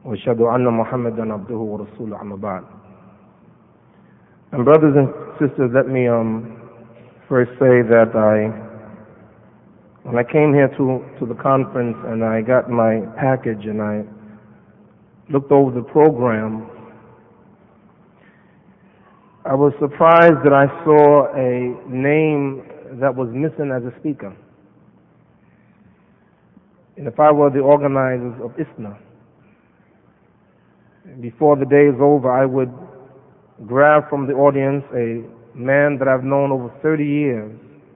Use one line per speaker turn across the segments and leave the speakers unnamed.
وأشهد أن محمدا عبده ورسوله أما بعد. And brothers and sisters, let me first say that when I came here to the conference and I got my package and I looked over the program, I was surprised that I saw a name that was missing as a speaker. And if I were the organizers of ISNA, before the day is over, I would grab from the audience a man that I've known over 30 years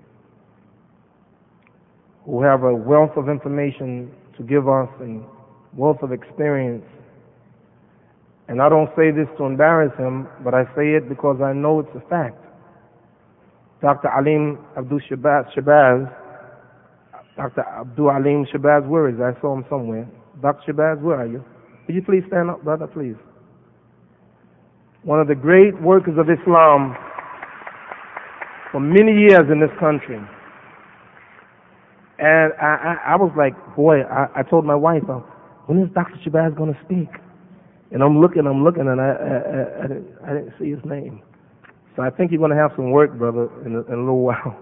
who have a wealth of information to give us and wealth of experience. And I don't say this to embarrass him, but I say it because I know it's a fact. Dr. Alim Abdul Shabazz, Dr. Abdul Alim Shabazz, where is he? I saw him somewhere. Dr. Shabazz, where are you? Could you please stand up, brother, please? One of the great workers of Islam for many years in this country. And I was like, boy, I told my wife, when is Dr. Shabazz going to speak? And I'm looking, and I didn't see his name. So I think you're going to have some work, brother, in a little while.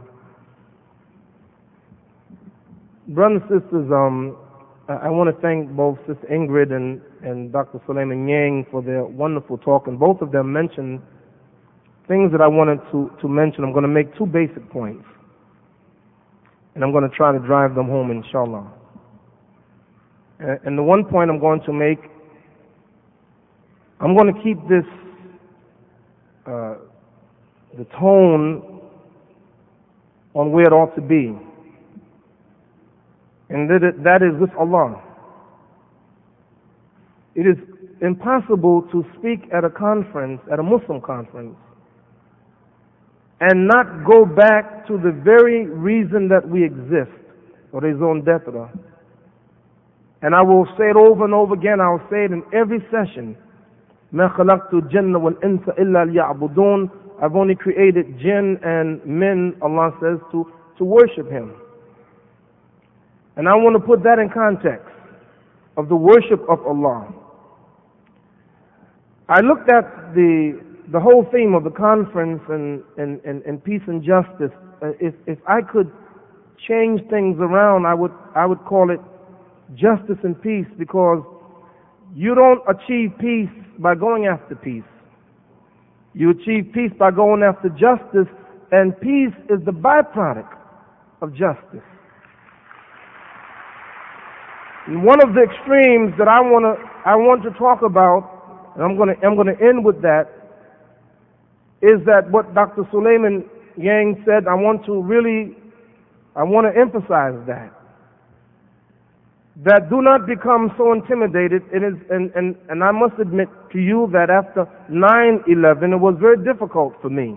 Brothers and sisters, I want to thank both Sister Ingrid and Dr. Suleiman Yang for their wonderful talk, and both of them mentioned things that I wanted to mention. I'm going to make two basic points, and I'm going to try to drive them home, inshallah. And the one point I'm going to make, I'm going to keep this, the tone on where it ought to be. And that is with Allah. It is impossible to speak at a conference, at a Muslim conference, and not go back to the very reason that we exist, or his own dethra. And I will say it over and over again. I will say it in every session. مَا خَلَقْتُ الْجَنَّ وَالْإِنسَ إِلَّا لِيَعْبُدُونَ. I've only created jinn and men, Allah says, to worship Him. And I want to put that in context of the worship of Allah. I looked at the whole theme of the conference and peace and justice. If I could change things around, I would call it justice and peace, because you don't achieve peace by going after peace. You achieve peace by going after justice, and peace is the byproduct of justice. And one of the extremes that I want to talk about, and I'm going to end with that, is that what Dr. Suleiman Yang said. I want to emphasize that do not become so intimidated. It is, and I must admit to you that after 9/11, it was very difficult for me.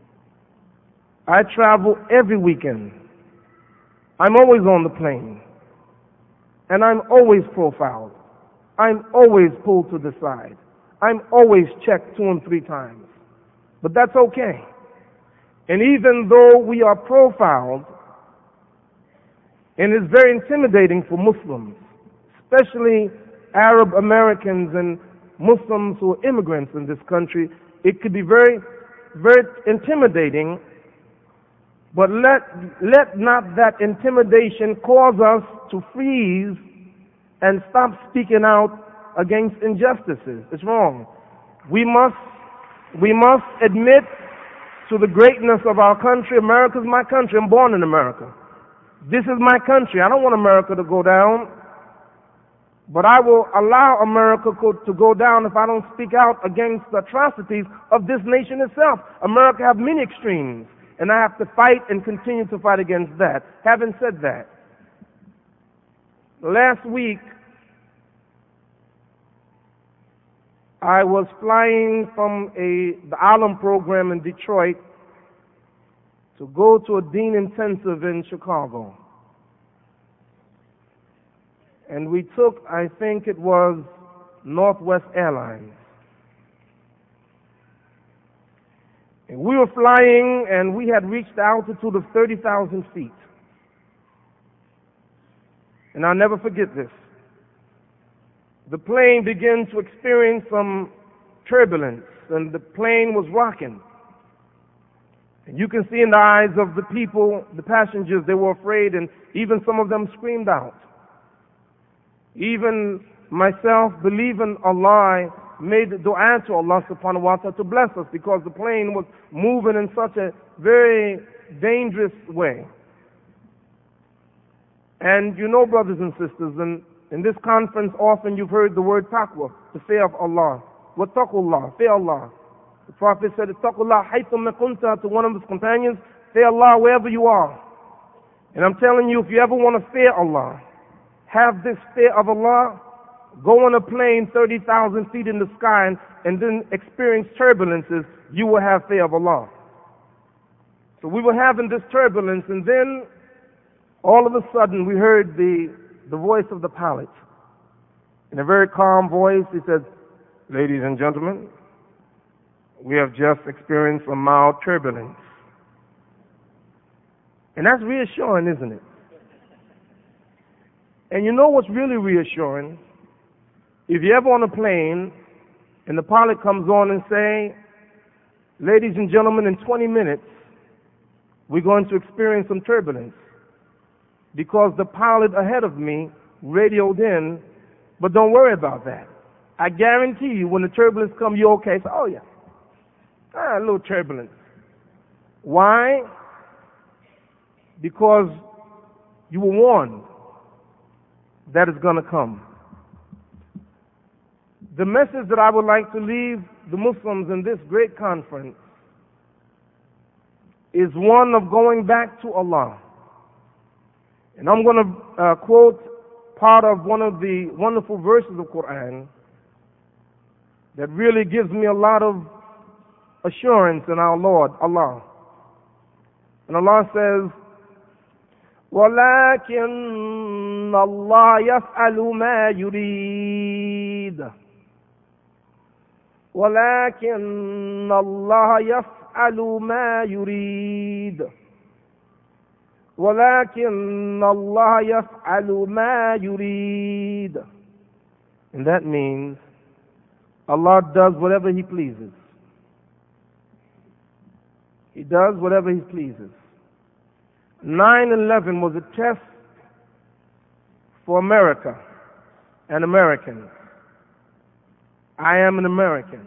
I travel every weekend. I'm always on the plane. And I'm always profiled. I'm always pulled to the side. I'm always checked 2 and 3 times. But that's okay. And even though we are profiled, and it's very intimidating for Muslims, especially Arab Americans and Muslims who are immigrants in this country, it could be very, very intimidating. But let not that intimidation cause us to freeze and stop speaking out against injustices. It's wrong. We must admit to the greatness of our country. America's my country. I'm born in America. This is my country. I don't want America to go down. But I will allow America to go down if I don't speak out against the atrocities of this nation itself. America has many extremes, and I have to fight and continue to fight against that. Having said that, last week I was flying from the Alam program in Detroit to go to a Dean Intensive in Chicago. And we took, I think it was Northwest Airlines. And we were flying, and we had reached the altitude of 30,000 feet. And I'll never forget this. the plane began to experience some turbulence, and the plane was rocking. And you can see in the eyes of the people, the passengers, they were afraid, and even some of them screamed out. Even myself, believing Allah, made dua to Allah subhanahu wa ta'ala to bless us, because the plane was moving in such a very dangerous way. And you know, brothers and sisters, in this conference often you've heard the word taqwa, the fear of Allah. Wattaqullah, fear Allah. The Prophet said, Ittaqullah haythumma kunta, to one of his companions, fear Allah wherever you are. And I'm telling you, if you ever want to fear Allah, have this fear of Allah, go on a plane 30,000 feet in the sky and then experience turbulences, you will have fear of Allah. So we were having this turbulence, and then all of a sudden we heard the voice of the pilot. In a very calm voice, he said, "Ladies and gentlemen, we have just experienced a mild turbulence." And that's reassuring, isn't it? And you know what's really reassuring? If you're ever on a plane and the pilot comes on and say, "Ladies and gentlemen, in 20 minutes, we're going to experience some turbulence," because the pilot ahead of me radioed in, "But don't worry about that. I guarantee you when the turbulence comes, you're okay." So, oh yeah, a little turbulence. Why? Because you were warned that it's going to come. The message that I would like to leave the Muslims in this great conference is one of going back to Allah. And I'm going to quote part of one of the wonderful verses of Quran that really gives me a lot of assurance in our Lord, Allah. And Allah says, وَلَكِنَّ اللَّهَ يَفْعَلُ مَا يُرِيدُ وَلَكِنَّ اللَّهَ يَفْعَلُ مَا يُرِيدُ وَلَكِنَّ اللَّهَ يَفْعَلُ مَا يُرِيدُ. And that means Allah does whatever He pleases. He does whatever He pleases. 9/11 was a test for America and Americans. I am an American.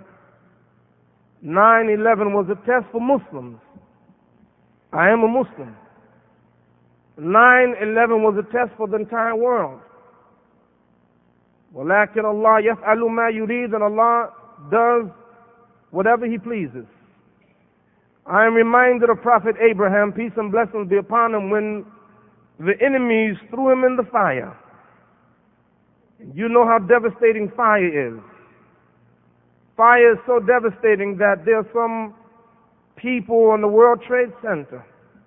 9/11 was a test for Muslims. I am a Muslim. 9/11 was a test for the entire world. وَلَكِنَّ اللَّهَ يَفْعَلُ مَا يُرِيدُ, and Allah does whatever He pleases. I am reminded of Prophet Abraham, peace and blessings be upon him, when the enemies threw him in the fire. You know how devastating fire is. Fire is so devastating that there are some people on the World Trade Center,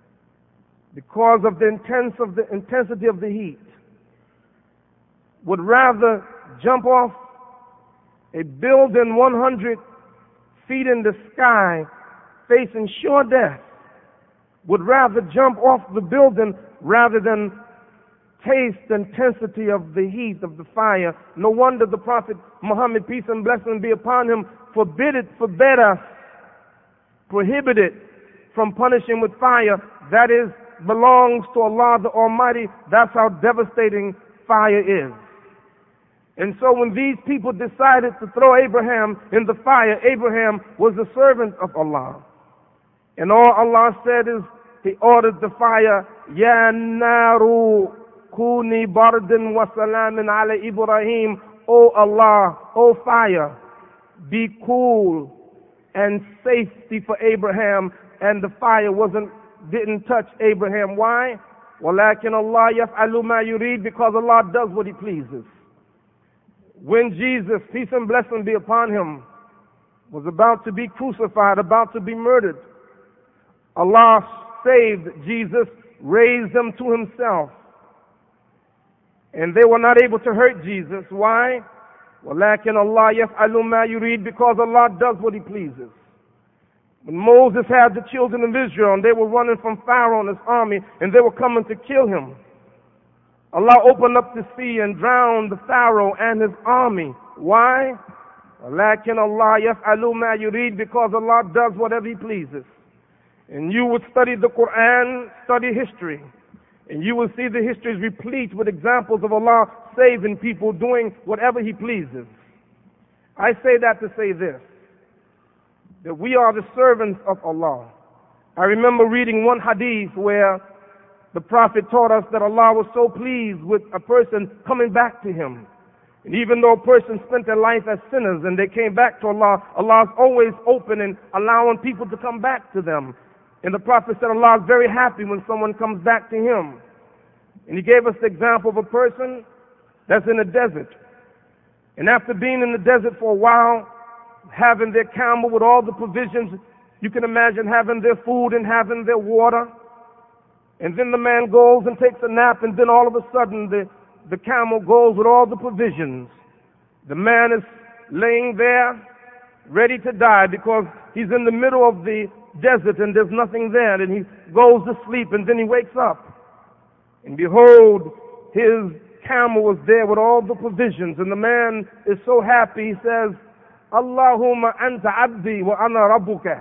because of the intensity of the heat, would rather jump off a building 100 feet in the sky facing sure death, would rather jump off the building rather than taste the intensity of the heat of the fire. No wonder the Prophet Muhammad, peace and blessings be upon him, forbid us, prohibited from punishing with fire. That is, belongs to Allah the Almighty. That's how devastating fire is. And so when these people decided to throw Abraham in the fire, Abraham was a servant of Allah. And all Allah said is, He ordered the fire, Ya naru kuni bardan wa salamin ala Ibrahim. O Allah, O fire, be cool and safety for Abraham. And the fire didn't touch Abraham. Why? وَلَكِنَ اللَّهَ يَفْعَلُ مَا يُرِيدُ, because Allah does what He pleases. When Jesus, peace and blessing be upon Him, was about to be crucified, about to be murdered, Allah saved Jesus, raised Him to Himself. And they were not able to hurt Jesus. Why? وَلَكِنَ اللَّهَ يَفْعَلُ مَا يُرِيدُ, because Allah does what He pleases. When Moses had the children of Israel and they were running from Pharaoh and his army and they were coming to kill him, Allah opened up the sea and drowned the Pharaoh and his army. Why? وَلَكِنْ Allah يَفْعَلُ مَا يُرِيدُ, because Allah does whatever He pleases. And you would study the Quran, study history, and you will see the history is replete with examples of Allah saving people, doing whatever He pleases. I say that to say this, that we are the servants of Allah. I remember reading one hadith where the Prophet taught us that Allah was so pleased with a person coming back to Him. And even though a person spent their life as sinners and they came back to Allah, Allah is always open and allowing people to come back to them. And the Prophet said Allah is very happy when someone comes back to Him. And He gave us the example of a person that's in a desert. And after being in the desert for a while, having their camel with all the provisions, you can imagine having their food and having their water. And then the man goes and takes a nap, and then all of a sudden the camel goes with all the provisions. The man is laying there ready to die because he's in the middle of the desert and there's nothing there. And he goes to sleep and then he wakes up. And behold, his camel was there with all the provisions. And the man is so happy, he says, Allahumma anta abdi wa ana rabbuka.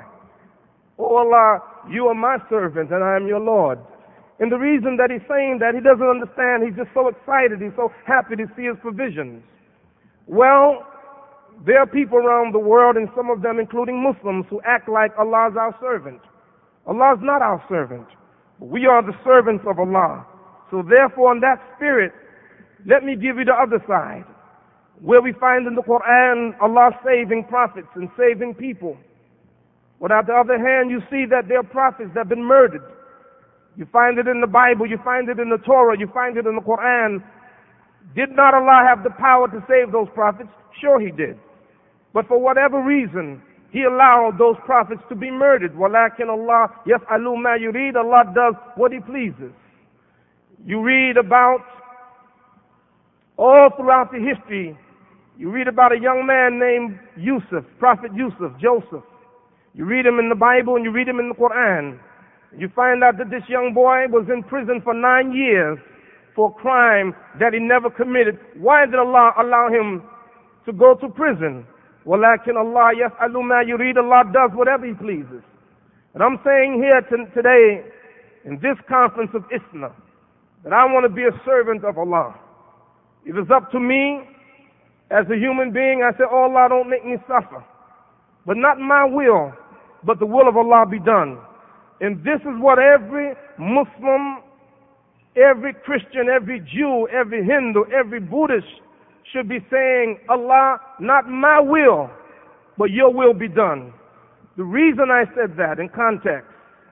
Oh Allah, you are my servant and I am your Lord. And the reason that he's saying that, he doesn't understand. He's just so excited. He's so happy to see his provisions. Well, there are people around the world, and some of them, including Muslims, who act like Allah is our servant. Allah is not our servant. We are the servants of Allah. So therefore, in that spirit, let me give you the other side, where we find in the Quran Allah saving prophets and saving people. But on the other hand, you see that there are prophets that have been murdered. You find it in the Bible, you find it in the Torah, you find it in the Quran. Did not Allah have the power to save those prophets? Sure He did. But for whatever reason, He allowed those prophets to be murdered. وَلَكِنْ اللَّهُ يَفْعَلُ مَا يُرِيدُ. Allah does what He pleases. You read about, all throughout the history, you read about a young man named Yusuf, Prophet Yusuf, Joseph. You read him in the Bible and you read him in the Quran. You find out that this young boy was in prison for 9 years for a crime that he never committed. Why did Allah allow him to go to prison? وَلَكِنْ اللَّهُ يَفْعَلُ مَا يُرِيدُ. Allah does whatever He pleases. And I'm saying here today, in this conference of ISNA, that I want to be a servant of Allah. If it's up to me, as a human being, I say, oh Allah, don't make me suffer. But not my will, but the will of Allah be done. And this is what every Muslim, every Christian, every Jew, every Hindu, every Buddhist should be saying, Allah, not my will, but your will be done. The reason I said that in context,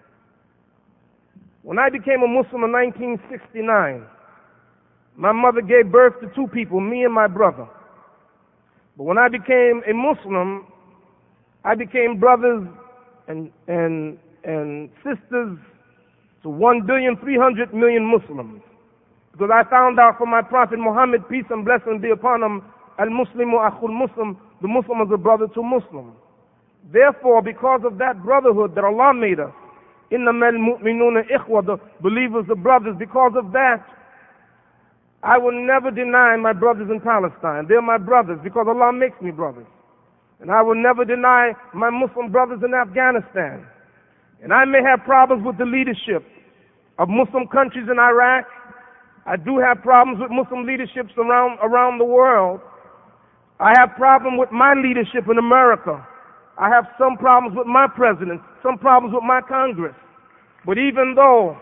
when I became a Muslim in 1969, my mother gave birth to 2 people, me and my brother. But when I became a Muslim, I became brothers and sisters to 1,300,000,000 Muslims. Because I found out from my Prophet Muhammad, peace and blessing be upon him, Al-Muslimu Akhul Muslim, the Muslim is a brother to Muslim. Therefore, because of that brotherhood that Allah made us, إِنَّمَا الْمُؤْمِنُونَ إِخْوَةً, the believers are brothers, because of that, I will never deny my brothers in Palestine. They're my brothers because Allah makes me brothers. And I will never deny my Muslim brothers in Afghanistan. And I may have problems with the leadership of Muslim countries in Iraq. I do have problems with Muslim leaderships around the world. I have problems with my leadership in America. I have some problems with my president, some problems with my Congress. But even though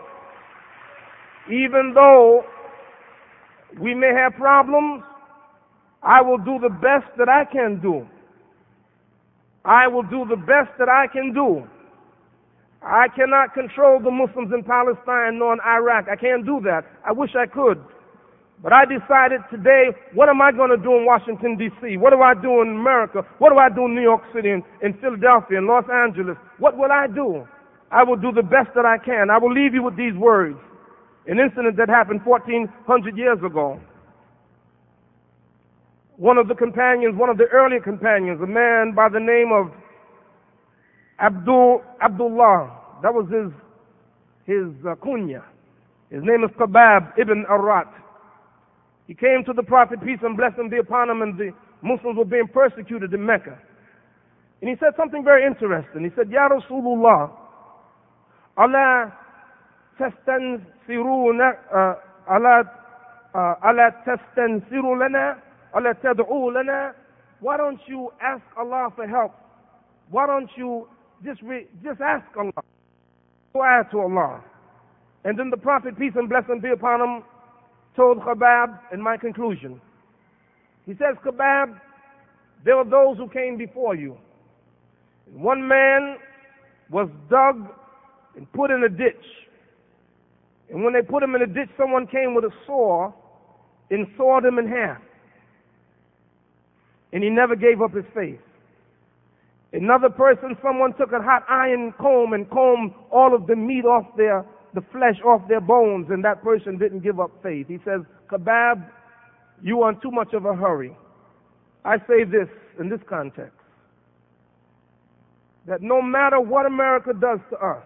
we may have problems, I will do the best that I can do. I will do the best that I can do. I cannot control the Muslims in Palestine nor in Iraq. I can't do that. I wish I could. But I decided today, what am I going to do in Washington, D.C.? What do I do in America? What do I do in New York City, in Philadelphia, in Los Angeles? What will I do? I will do the best that I can. I will leave you with these words. An incident that happened 1,400 years ago. One of the earlier companions, a man by the name of Abdullah, that was his kunya. His name is Khabab ibn Arat. He came to the Prophet, peace and blessing be upon him, and the Muslims were being persecuted in Mecca. And he said something very interesting. He said, Ya Rasulullah, Allah tastansiruna, Allah tastansiru lana, Allah tad'u lana. Why don't you ask Allah for help? Why don't you just ask Allah? Dua to Allah. And then the Prophet, peace and blessing be upon him, told Khabbab, in my conclusion, he says, Khabbab, there were those who came before you. One man was dug and put in a ditch. And when they put him in a ditch, someone came with a saw and sawed him in half. And he never gave up his faith. Another person, someone took a hot iron comb and combed all of the meat off the flesh off their bones, and that person didn't give up faith. He says, Khabbab, you are in too much of a hurry. I say this in this context, that no matter what America does to us,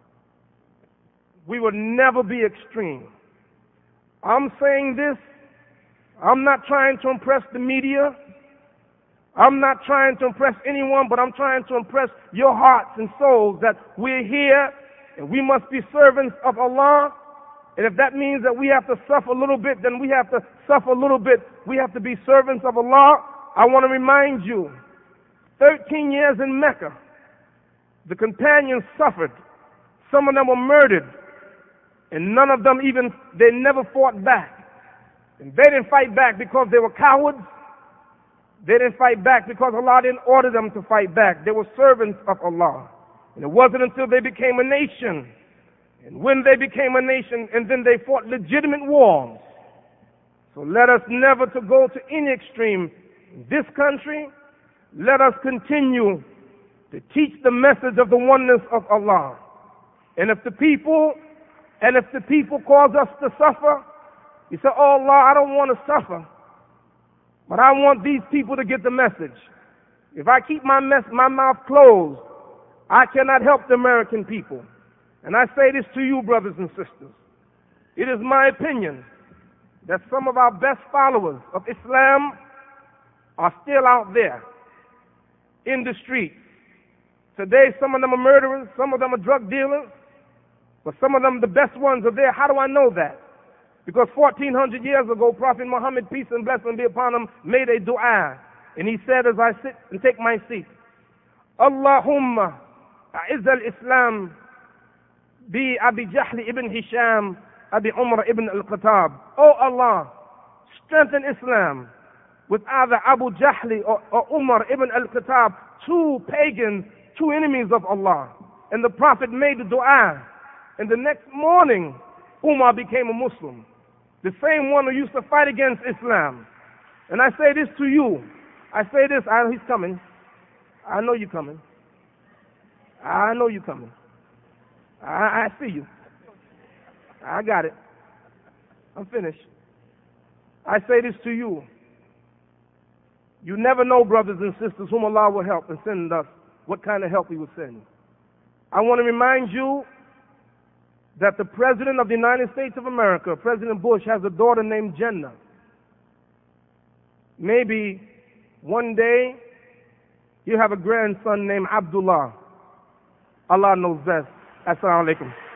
we will never be extreme. I'm saying this, I'm not trying to impress the media, I'm not trying to impress anyone, but I'm trying to impress your hearts and souls that we're here and we must be servants of Allah. And if that means that we have to suffer a little bit, then we have to suffer a little bit. We have to be servants of Allah. I want to remind you, 13 years in Mecca, the companions suffered. Some of them were murdered. And none of them they never fought back. And they didn't fight back because they were cowards. They didn't fight back because Allah didn't order them to fight back. They were servants of Allah. And it wasn't until they became a nation. And when they became a nation, and then they fought legitimate wars. So let us never to go to any extreme. In this country, let us continue to teach the message of the oneness of Allah. And if the people cause us to suffer, you say, oh Allah, I don't want to suffer, but I want these people to get the message. If I keep my mouth closed, I cannot help the American people. And I say this to you, brothers and sisters. It is my opinion that some of our best followers of Islam are still out there in the streets. Today, some of them are murderers, some of them are drug dealers, but some of them, the best ones, are there. How do I know that? Because 1400 years ago, Prophet Muhammad, peace and blessing be upon him, made a dua. And he said, as I sit and take my seat, Allahumma a'izz al-Islam bi Abi Jahl ibn Hisham, Abi Umar ibn al-Khattab. Oh Allah, strengthen Islam with either Abu Jahl or Umar ibn al-Khattab, two pagans, two enemies of Allah. And the Prophet made the dua. And the next morning, Umar became a Muslim. The same one who used to fight against Islam. And I say this to you. I say this, he's coming. I know you're coming. I know you're coming. I see you. I got it. I'm finished. I say this to you. You never know, brothers and sisters, whom Allah will help and send us, what kind of help He will send. I want to remind you that the President of the United States of America, President Bush, has a daughter named Jannah. Maybe one day he'll have a grandson named Abdullah. Allah knows best. Assalamu alaikum.